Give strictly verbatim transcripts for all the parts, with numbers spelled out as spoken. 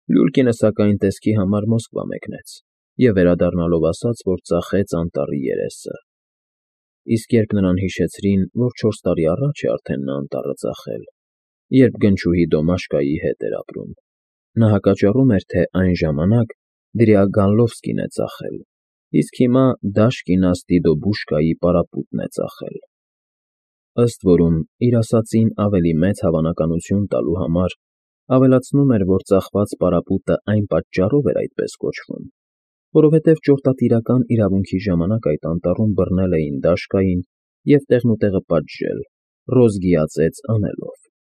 Լյուլկինը, սակայն, տեսքի համար Մոսկվա մեկնեց և վերադառնալով ասաց, որ ծախեց անտառի երեսը, իսկ երբ նրան հիշեցրին, որ չորս տարի առաջ է արդեն նա անտառը ծախել, երբ գնչուհի Դոմաշկայի հետ էր ապրում, նա հակաճառում էր, թե այն ժամանակ դրիա Գալլովսկին է ծախել, իսկ հիմա Դաշկինա Ստիդոբուշկայի պարապուտն է ծախել։ Ըստ որում, իր ասածին ավելի մեծ հավանականություն տալու համար, ավելացնում էր, որ ծախված պարապուտը այն պատճառով էր այդպես կոչվում, որովհետև ճորտատիրական իրավունքի ժամանակ այդ անտառում բռնել էին Դաշկային և տեղնուտեղը պատժել, Ռոզգիածեծ անելով։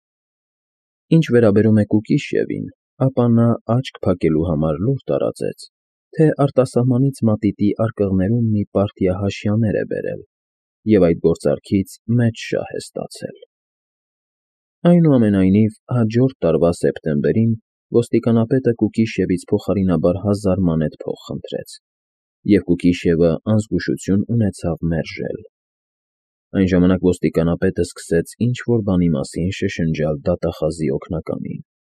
Ինչ վերաբերում է Կուկիշևին, ապա նա աչք փակելու համար լուր տարածեց, թե արտասահմանից մատիտի արկղներում մի պարտիա հաշյաներ է բերել և այդ գործարքից մեծ շահ է ստացել։ Այնուամենայնիվ, հաջորդ տարվա սեպտեմբերին ոստիկանապետը Կուկիշևից փոխարինաբար հազար մանեթ փող խնդրեց, և Կուկիշևը անզգուշություն ունեցավ մերժել։ Այն ժամանակ ոստիկանապետը սկսեց ինչ֊որ բանի մասին շշնջալ դատախազի օգնականին։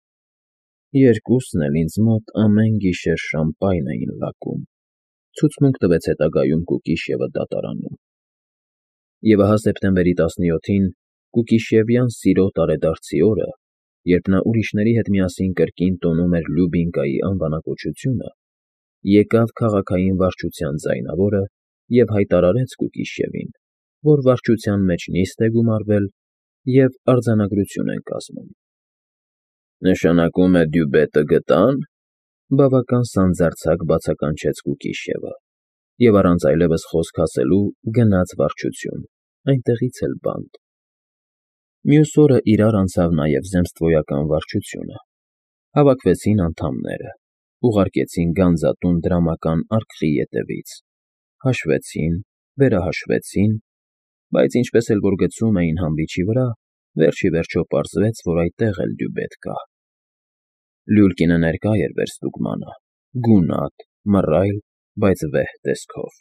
Երկուսն էլ ինձ մոտ ամեն գիշեր շամպայն էին լաքում, ցուցմունք տվեց հետագայում Կուկիշևը դատարանում։ Եվ ահա սեպտեմբերի տասնյոթին, Կուկիշևյան Սիրո տարեդարձի օրը, երբ նա ուրիշների հետ միասին կրկին տոնում էր Լյուբինկայի անվանակոչությունը, եկավ քաղաքային վարչության ձայնավորը և հայտարարեց Կուկիշևին, որ վարչության մեջ նիստ է գումարվել և արձանագրություն են կազմում։ «Նշանակում է Դյուբետը գտա՞ն,» բավական սանձարձակ բացականչեց Կուկիշևը և առանց այլևս խոսք ասելու գնաց վարչություն, այնտեղից էլ բանտ։ Մյուս օրը իրար անցավ նաև Zemstvo-ական վարչությունը։ Հավաքվեցին անդամները, ուղարկեցին գանձատուն դրամական արկղի ետևից, հաշվեցին, վերահաշվեցին, բայց ինչպես էլ որ գցում էին հանրիչի վրա, վերջ ի վերջո պարզվեց, որ այդտեղ էլ Դյուբետ կա։ Լյուլկինը ներկա էր վերստուգմանը, գունատ, մռայլ, բայց վեհ տեսքով։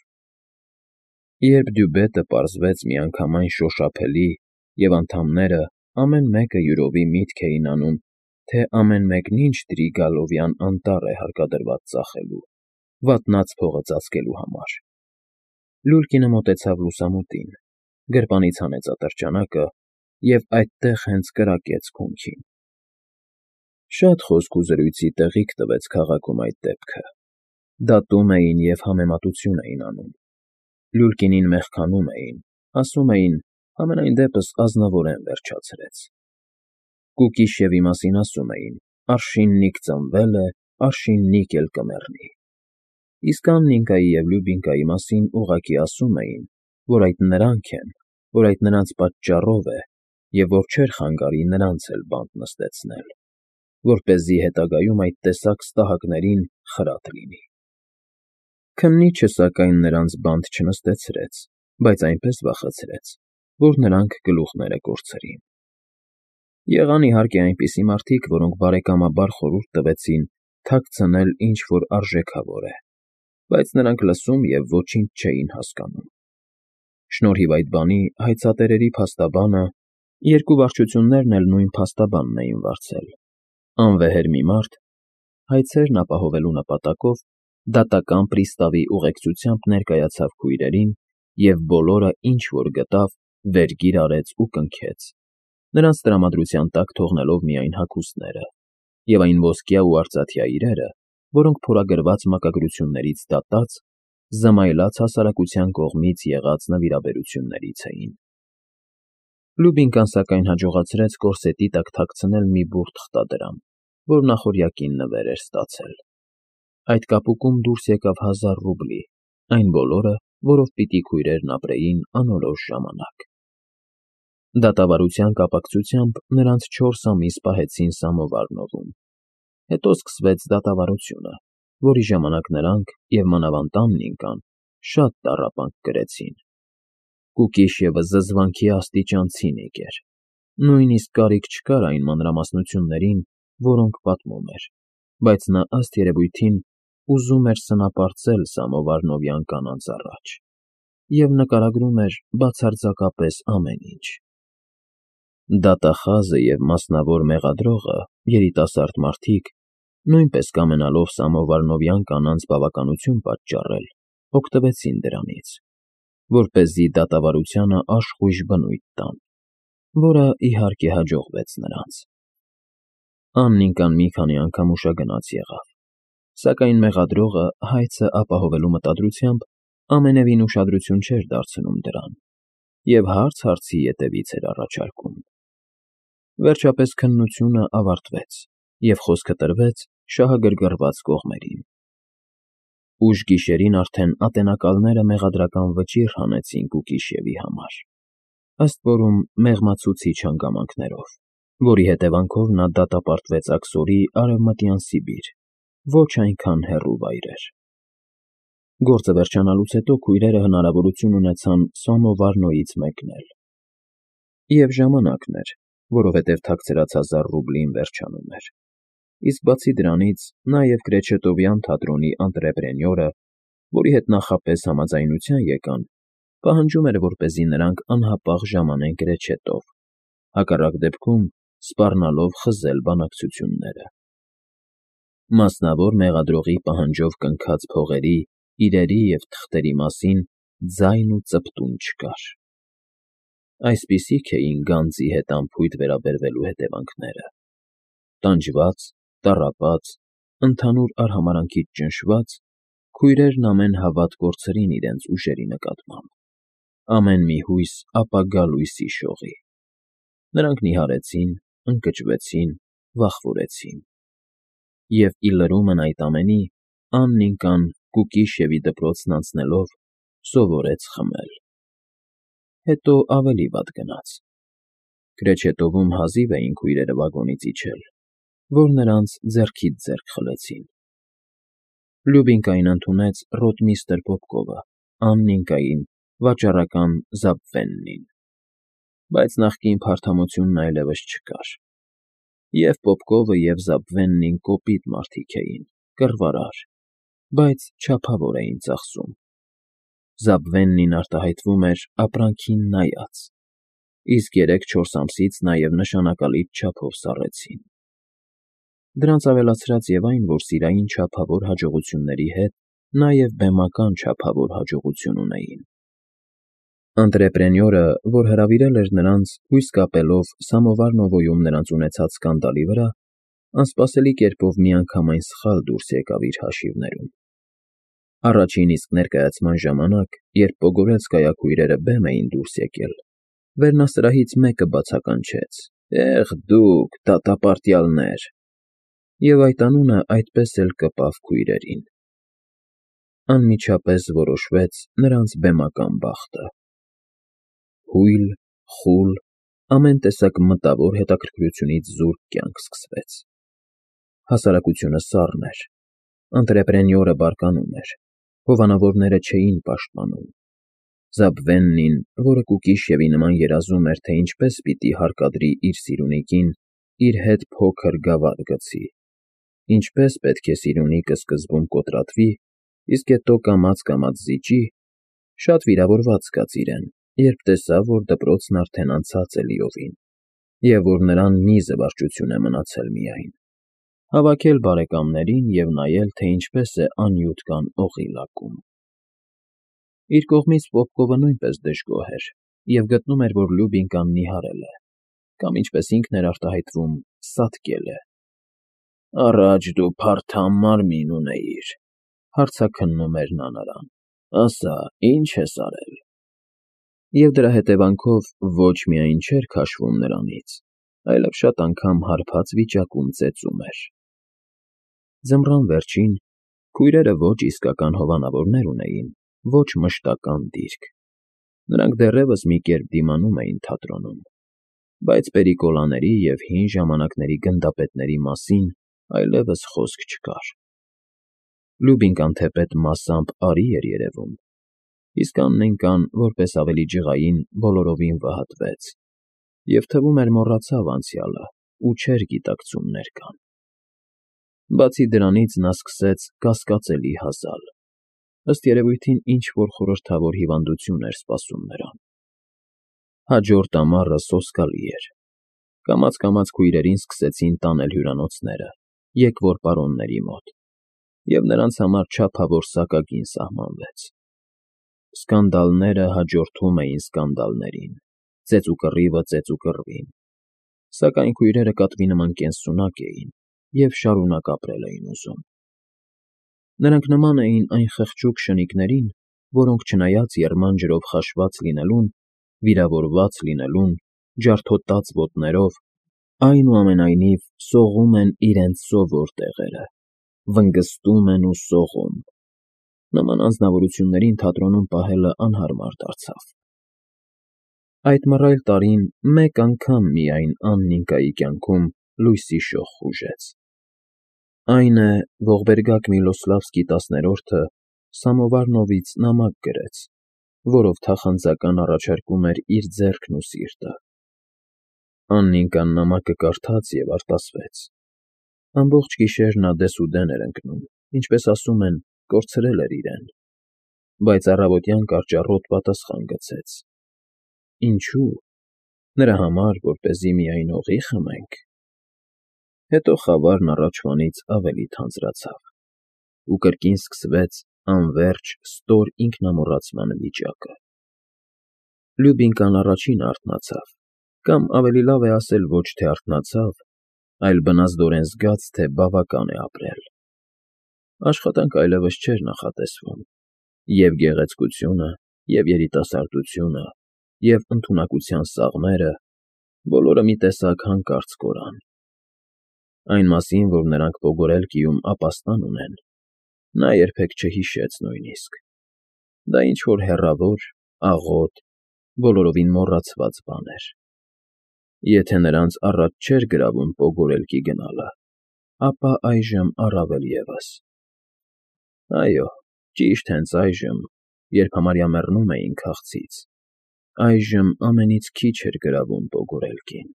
Երբ Դյուբետը պարզվեց միանգամայն շոշափելի, և անդամները ամեն մեկը յուրովի միտք էին անում, թե ամեն մեկն ինչ դրի Գալովյան անտառ է հարկադրված ծախելու, վատնած փողը ծածկելու համար, Լյուլկինը մոտեցավ լուսամուտին, գրպանից հանեց ատրճանակը և այդտեղ հենց կրակեց քունքին։ Շատ խոսք ու զրույցի տեղիք տվեց քաղաքում այդ դեպքը։ Դատում էին և համեմատություն էին անում։ Լյուլկինին մեղքանում էին, ասում էին, համենայն դեպս ազնվորեն վերջացրեց։ Կուկիշևի մասին ասում էին. «Արշիննիկ ծնվել է, արշիննիկ էլ կմեռնի», իսկ Աննիկայի և Լյուբինկայի մասին ուղղակի ասում էին, որ այդ նրանք են, որ այդ նրանց պատճառով է և որ չէր խանգարի նրանց էլ բանտ նստեցնել, որպեսզի հետագայում այդ տեսակ ստահակներին խրատ լինի։ Քննիչը, սակայն, նրանց բանտ չնստեցրեց, բայց այնպես վախեցրեց, որ նրանք գլուխները կորցրին։ Եղան, իհարկե, այնպիսի մարդիկ, որոնք բարեկամաբար խորհուրդ տվեցին թաքցնել ինչ֊որ արժեքավոր է, բայց նրանք լսում և ոչինչ չէին հասկանում։ Շնորհիվ այդ բանի հայցատերերի փաստաբանը (երկու վարչություններն էլ նույն փաստաբանն էին վարձել) անվեհեր մի մարդ, հայցերն ապահովելու նպատակով, դատական պրիստավի ուղեկցությամբ ներկայացավ քույրերին և բոլորը, ինչ որ գտավ, վերգիր արեց ու կնքեց, նրանց տրամադրության տակ թողնելով միայն հագուստները և այն ոսկյա ու արծաթյա իրերը, որոնք փորագրված մակագրություններից դատած, զմայլած հասարակության կողմից եղած նվիրաբերություններից էին։ Լյուբինկան, սակայն, հաջողացրեց կորսետի տակ թաքցնել մի բուրդ խտադրամ, որ նախօրյակին նվեր էր ստացել։ Այդ կապուկում դուրս եկավ հազար ռուբլի, այն բոլորը, որով պիտի քույրերն ապրեին անորոշ ժամանակ։ Դատավարության կապակցությամբ նրանց չորս ամիս պահեցին Սամովարնովում, հետո սկսվեց դատավարությունը, որի ժամանակ նրանք և մանավանդ Աննիկան շատ տառապանք կրեցին։ Կուկիշևը զզվանքի աստիճան ցինիկ էր, նույնիսկ կարիք չկար այն մանրամասնություններին, որոնք պատմում էր, բայց նա, ըստ երևույթին, ուզում էր սնապարծել Սամովարնովյան կանանց առաջ և նկարագրում էր բացարձակապես ամեն ինչ։ Դատախազը և մասնավոր մեղադրողը, երիտասարդ մարդիկ, նույնպես կամենալով Սամովարնովյան կանանց բավականություն պատճառել, օգտվեցին դրանից, որպեսզի դատավարությանը աշխույժ բնույթ տան, որը, իհարկե, հաջողվեց նրանց։ Աննիկան մի քանի անգամ ուշագնաց եղավ, սակայն մեղադրողը հայցը ապահովելու մտադրությամբ ամենևին ուշադրություն չէր դարձնում դրան և հարց հարցի ետևից էր առաջարկում։ Վերջապես քննությունը ավարտվեց, և խոսքը տրվեց շահագրգռված կողմերին։ Ուշ գիշերին արդեն ատենակալները մեղադրական վճիռ հանեցին Կուկիշևի համար, ըստ որում մեղմացուցիչ հանգամանքներով, որի հետևանքով նա դատապարտվեց աքսորի Արևմտյան Սիբիր, ոչ այնքան հեռու վայրեր։ Գործը վերջանալուց հետո քույրերը հնարավորություն ունեցան Սամովարնոյից մեկնել։ Եվ ժամանակն էր, որովհետև թաքցրած հազար ռուբլին վերջանում էր, իսկ բացի դրանից նաև Կրեչետովյան թատրոնի անտրեպրենյորը, որի հետ նախապես համաձայնության եկան, պահանջում էր, որպեսզի նրանք անհապաղ ժամանեն Կրեչետով, հակառակ դեպքում սպառնալով խզել բանակցությունները։ Մասնավոր մեղադրողի պահանջով կնքած փողերի, իրերի և թղթերի մասին ձայն ու ծպտուն չկար։ Այսպիսիք էին գանձի հետ անփույթ վերաբերվելու հետևանքները. տանջված, տառապած, ընդհանուր արհամարհանքից ճնշված, քույրերն ամեն հավատ կորցրին իրենց ուժերի նկատմամբ, ամեն մի հույս ապագա լույսի շողի։ Նրանք նիհարեցին, ընկճվեցին, վախվորեցին։ Եվ ի լրումն այդ ամենի, Աննիկան Կուկիշևի դպրոցն անցնելով սովորեց խմել։ Հետո ավելի վատ գնաց։ Կրեչետովում հազիվ էին քույրերը վագոնից իջել, որ նրանց ձեռքից ձեռք խլեցին։ Լյուբինկային ընդունեց ռոտմիստր Պոպկովը, Աննիկային վաճառական Զաբվեննին, բայց նախկին փարթամությունն այլևս չկար։ Եվ Պոպկովը, և Զաբվեննին կոպիտ մարդիկ էին, կռվարար, բայց չափավոր էին ծախսում։ Զաբվեննին արտահայտվում էր ապրանքին նայած, իսկ երեք֊չորս ամսից նաև նշանակալից չափով սառեցին։ Դրանց ավելացրած և այն, որ սիրային չափավոր հաջողությունների հետ նաև բեմական չափավոր հաջողություն ունեին։ Անտրեպրենյորը, որ հրավիրել էր նրանց, հույս կապելով Սամովարնովոյում նրանց ունեցած սկանդալի վրա, անսպասելի կերպով միանգամայն սխալ դուրս եկավ իր հաշիվներում։ Առաջին իսկ ներկայացման ժամանակ, երբ Պոգորելսկայա քույրերը բեմ էին դուրս եկել, վերնասրահից մեկը բացականչեց. «Էղ դուք, դատապարտյալներ», և այդ անունը այդպես էլ կպավ քույրերին։ Անմիջապես որոշվեց նրանց բեմական բախտը։ Հույլ, խուլ, ամեն տեսակ մտավոր հետաքրքրությունից զուրկ կյանք սկսվեց։ Հասարակությունը սառն էր, անտրեպրենյորը բարկանում էր, հովանավորները չէին պաշտպանում։ Զաբվեննին, որը Կուկիշևի նման երազում էր, թե ինչպես պիտի հարկադրի իր սիրունիկին, իր հետ փոքր գավաթ գցի, ինչպես պետք է սիրունիկը սկզբում կոտրատվի, իսկ հետո կամաց֊կամաց զիջի, շատ վիրավորված զգաց իրեն, երբ տեսավ, որ դպրոցն արդեն անցած է լիովին, և որ նրան մի զվարճություն է մնացել միայն՝ հավաքել բարեկամներին և նայել, թե ինչպես է անյութ կան օղի լակում։ Իր կողմից Պոպկովը նույնպես դժգոհ էր և գտնում էր, որ Լյուբինկան նիհարել է, կամ, ինչպես ինքն էր արտահայտվում, սատկել է։ «Առաջ դու փարթամ մարմին ունեիր,֊ հարցաքննում էր նա նրան,֊ ասա, ի՞նչ ես արել»։ Եվ դրա հետևանքով ոչ միայն չէր քաշվում նրանից, այլև շատ անգամ հարբած վիճակում ծեծում էր։ Ձմռան վերջին քույրերը ոչ իսկական հովանավորներ ունեին, ոչ մշտական դիրք։ Նրանք դեռևս մի կերպ դիմանում էին թատրոնում, բայց պերիկոլաների և հին ժամանակների գնդապետների մասին այլևս խոսք չկար։ Լյուբինկան թեպետ մասամբ արի էր երևում, իսկ Աննիկան, որպես ավելի ջղային, բոլորովին վհատվեց և թվում էր մոռացավ անցյալը ու չէր գիտակցում ներկան։ Բացի դրանից նա սկսեց կասկածելի հազալ, ըստ երևույթին ինչ֊որ խորհրդավոր հիվանդություն էր սպասում նրան։ Հաջորդ ամառը սոսկալի էր։ Կամաց֊կամաց քույրերին սկսեցին տանել հյուրանոցները, եկվոր պարոնների մոտ, և նրանց համար չափավոր սակագին սահմանվեց. սկանդալները հաջորդում էին սկանդալներին, ծեծուկռիվը ծեծուկռվին, սակայն քույրերը կատվի նման կենսունակ էին և շարունակ ապրել էին ուզում. նրանք նման էին այն խղճուկ շնիկներին, որոնք չնայած եռման ջրով խաշված լինելուն, վիրավորված լինելուն, ջարդոտած ոտներով, այնուամենայնիվ սողում են իրենց սովոր տեղերը, վնգստում են ու սողում. նման անձնավորություններին թատրոնում պահելը անհարմար դարձավ։ Այդ մռայլ տարին մեկ անգամ միայն Աննիկայի կյանքում լույսի շող խուժեց. այն է, ողբերգակ Միլոսլավսկի տասներորդը սամովարնովից նամակ գրեց, որով թախանձական առաջարկում էր իր ձեռքն ու սիրտը։ Աննիկան նամակը կարդաց և արտասվեց. ամբողջ գիշեր նա դեսուդեն էր ընկնում, ինչպես ասում են, կորցրել էր իրեն, բայց առավոտյան կարճառոտ պատասխան գցեց. ինչու՞, նրա համար, որպեսզի միայն օղի խմենք։ Հետո խավարն առաջվանից ավելի թանձրացավ, ու կրկին սկսվեց անվերջ ստոր ինքնամոռացման վիճակը։ Լյուբինկան առաջինը արթնացավ, կամ ավելի լավ է ասել ոչ թե արթնացավ, այլ բնազդորեն զգաց, թե բավական է ապրել։ Աշխատանք այլևս չէր նախատեսվում, և գեղեցկությունը, և երիտասարդությունը, և ընդունակության սաղմերը բոլորը մի տեսակ հանկարծ կորան։ Այն մասին, որ նրանք Պոգորելկիում ապաստան ունեն, նա երբեք չհիշեց նույնիսկ. դա ինչ-որ հեռավոր, աղոտ, բոլորովին մոռացված բան էր։ Եթե նրանց առաջ չէր գրավում Պոգորելկի գնալը, ապա այժմ առավել ևս։ Այո, ճիշտ հենց այժմ, երբ համարյա մեռնում էին քաղցից, այժմ ամենից քիչ էր գրավում Պոգորելկին։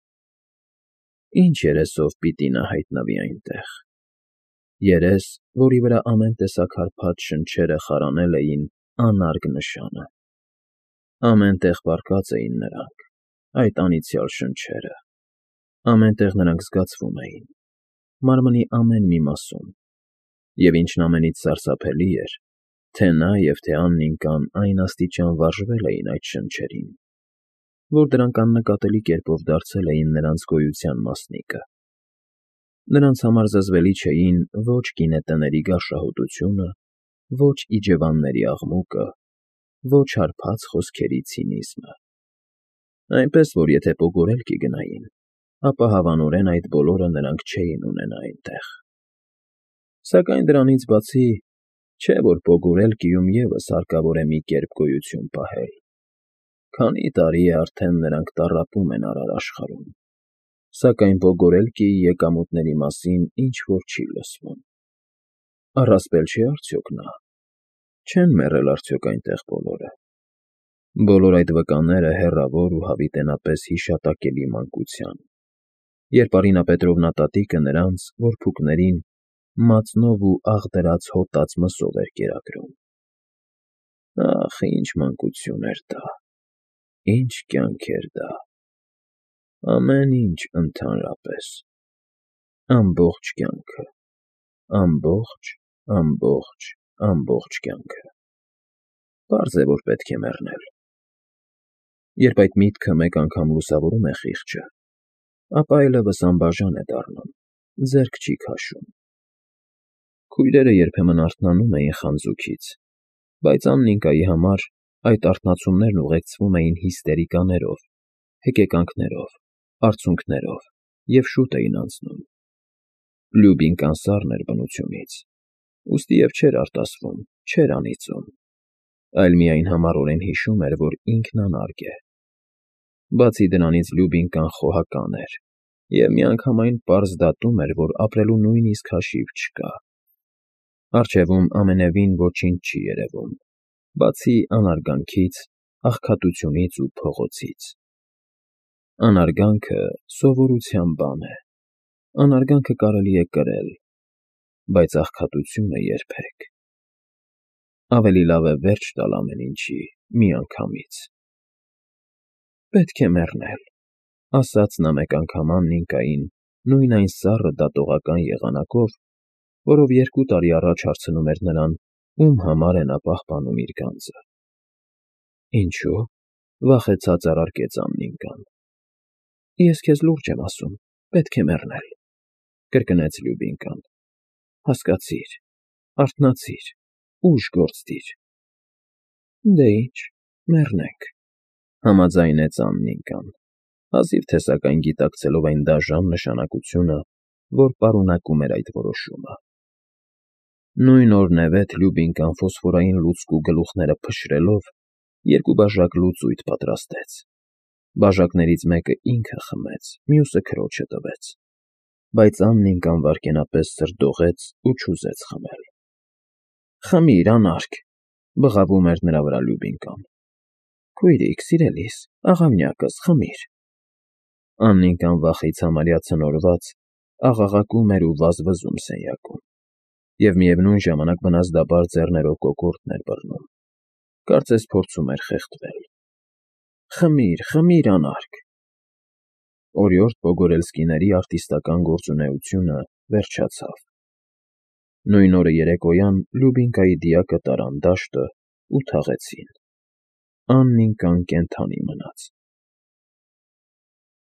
Ինչ երեսով պիտի նա հայտնվի այնտեղ։ Երես, որի վրա ամեն տեսակ հարբած շնչերը խարանել էին անարգ նշանը։ Ամեն տեղ պառկած էին նրանք, այդ անիծյալ շնչերը, ամեն տեղ նրանք զգացվում էին, մարմնի ամեն մի մասում, և ինչն ամենից սարսափելի էր, թե նա և թե Աննիկան այն աստիճան վարժվել էին այդ շնչերին, որ դրանք աննկատելի կերպով դարձել էին նրանց գոյության մասնիկը։ Նրանց համար զզվելի չէին ոչ գինետների գարշահոտությունը, ոչ իջևանների աղմուկը, ոչ հարբած խոսքերի ցինիզմը։ Այնպես որ եթե Պոգորելկի գնային, ապա հավանորեն այդ բոլորը նրանք չէին ունենա այնտեղ։ Սակայն դրանից բացի, չէ՞ որ Պոգորելկիում ևս հարկավոր է մի կերպ գոյություն պահել։ Քանի տարի է արդեն նրանք տառապում են արար աշխարհում, սակայն Պոգորելկիի եկամուտների մասին ինչ֊որ չի լսվում։ Առասպել չէ՞ արդյոք նա։ Չե՞ն մեռել արդյոք այնտեղ բոլորը։ Բոլոր այդ վկաները հեռավոր ու հավիտենապես հիշատակելի մանկության, երբ Արինա Պետրովնա տատիկը նրանց՝ որփուկներին, մածնով ու աղդրած հոտած մսով էր կերակրում։ Ախ, ինչ մանկություն էր դա, ինչ կյանք էր դա… ամեն ինչ ընդհանրապես, ամբողջ կյանքը, ամբողջ, ամբողջ, ամբողջ կյանքը… Պարզ է, որ պետք է մեռնել։ Երբ այդ միտքը մեկ անգամ լուսավորում է խիղճը, ապա այլևս անբաժան է դառնում, ձեռք չի քաշում։ Քույրերը երբեմն արթնանում էին խանձուքից, բայց Աննիկայի համար այդ արթնացումներն ուղեկցվում էին հիստերիկաներով, հեկեկանքներով, արցունքներով և շուտ էին անցնում։ Լյուբինկան սառն էր բնությունից, ուստի և չէր արտասվում, չէր անիծում, այլ միայն համառորեն հիշում էր, որ ինքն անարգ է։ Բացի դրանից Լյուբինկան խոհական էր և միանգամայն պարզ դատում էր, որ ապրելու նույնիսկ հաշիվ չկա։ Առջևում ամենևին ոչինչ չի երևում, բացի անարգանքից, աղքատությունից ու փողոցից։ Անարգանքը սովորության բան է, անարգանքը կարելի է կրել, բայց աղքատությունը՝ երբեք։ Ավելի լավ է վերջ տալ ամեն ինչի միանգամից։ Պետք է մեռնել, ասաց նա մեկ անգամ Աննիկային, նույն այն սառը դատողական եղանակով, որով երկու տարի առաջ հարցնում էր նրան, ում համար է նա պահպանում իր գանձը։ ֊ Ինչո՞ւ,֊ վախեցած առարկեց Աննիկան։ ֊ Ես քեզ լուրջ եմ ասում, պետք է մեռնել,֊ կրկնեց Լյուբինկան։ ֊ Հասկացիր, արթնացիր, ուժ գործ դիր։ ֊ Դե ինչ, մեռնենք,֊ համաձայնեց Աննիկան, հազիվ թե սակայն գիտակցելով այն դաժան նշանակությունը, որ պարունակում էր այդ որոշումը։ Նույն օրնևեթ Լյուբինկան ֆոսֆորային լուցկու գլուխները փշրելով երկու բաժակ լուծույթ պատրաստեց։ Բաժակներից մեկը ինքը խմեց, մյուսը քրոջը տվեց, բայց Աննիկան վայրկենապես սրդողեց ու չուզեց խմել։ ֊ Խմիր, անարգ,֊ բղավում էր նրա վրա Լյուբինկան։ ֊ Քույրիկ, սիրելիս, աղամյակս, խմիր… Աննիկան վախից համարյա ցնորված աղաղակում էր ու վազվզում սենյակում և միևնույն ժամանակ վնասդապար ձեռներով կոկորդն էր բռնում, կարծես փորձում էր խեղդվել։ ֊ Խմիր, խմիր, անարգ… Օրիորդ Պոգորելսկիների արտիստական գործունեությունը վերջացավ։ Նույն օրը երեկոյան Լյուբինկայի դիակը տարան դաշտը ու թաղեցին։ Աննիկան կենդանի մնաց։